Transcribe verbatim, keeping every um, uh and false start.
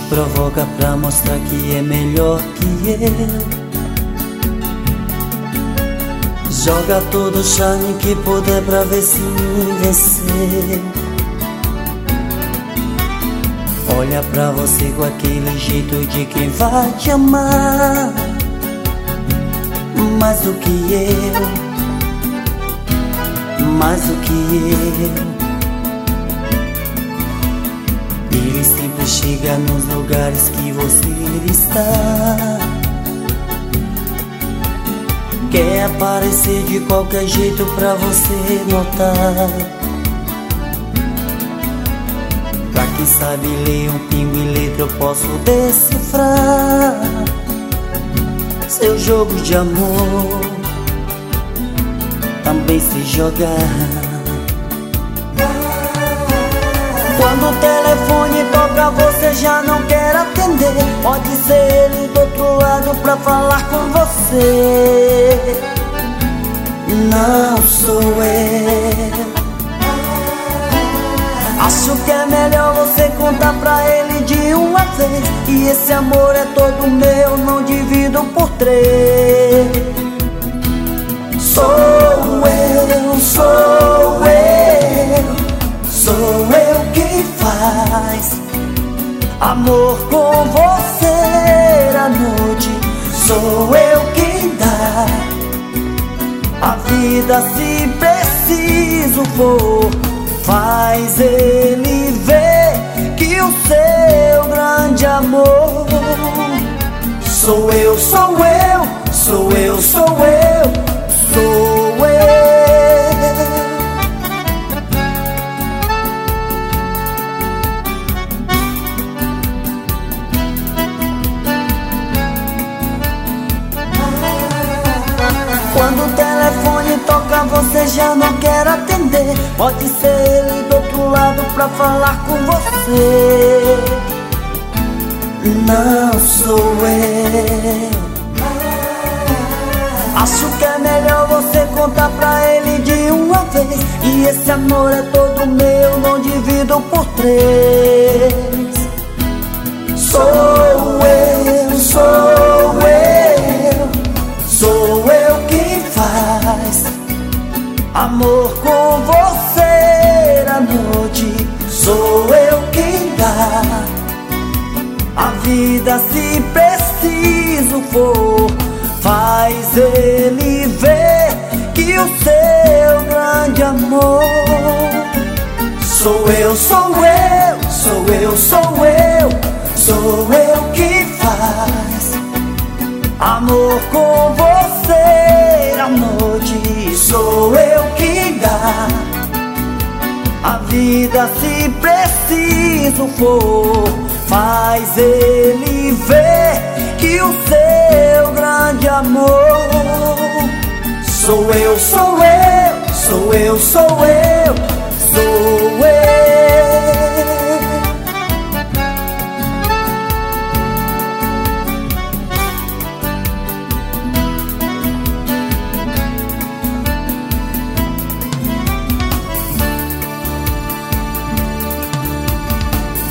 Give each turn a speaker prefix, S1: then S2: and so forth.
S1: provoca pra mostrar que é melhor que eu. Joga todo o charme que puder pra ver se me venceu. Olha pra você com aquele jeito de quem vai te amar mais do que eu, mais do que eu. Ele sempre chega nos lugares que você está. Quer aparecer de qualquer jeito pra você notar. Pra quem sabe ler um pingo em letra eu posso decifrar seu jogo de amor, também se jogar. Quando o telefone toca você já não quer atender. Pode ser ele do outro lado pra falar com você. Não sou eu. Acho que é melhor você contar pra ele de uma vez. E esse amor é todo meu, não divido por três. Sou eu, sou eu. Sou eu quem faz amor com você à noite. Sou eu quem dá a vida se preciso for. Faz ele ver que o seu grande amor sou eu, sou eu, sou eu, sou eu, sou eu. Quando o telefone toca você já não quer atender. Pode ser ele do outro lado pra falar com você. Não sou eu. Acho que é melhor você contar pra ele de uma vez. E esse amor é todo meu, não divido por três. Sou eu, sou eu. Sou eu quem faz amor com você à noite. Sou eu quem dá a vida se preciso for. Faz ele ver que o seu grande amor sou eu, sou eu, sou eu, sou eu. Sou eu quem faz amor com você à noite. Sou eu quem dá a vida se preciso for. Faz ele ver que o seu grande amor sou eu, sou eu, sou eu, sou eu.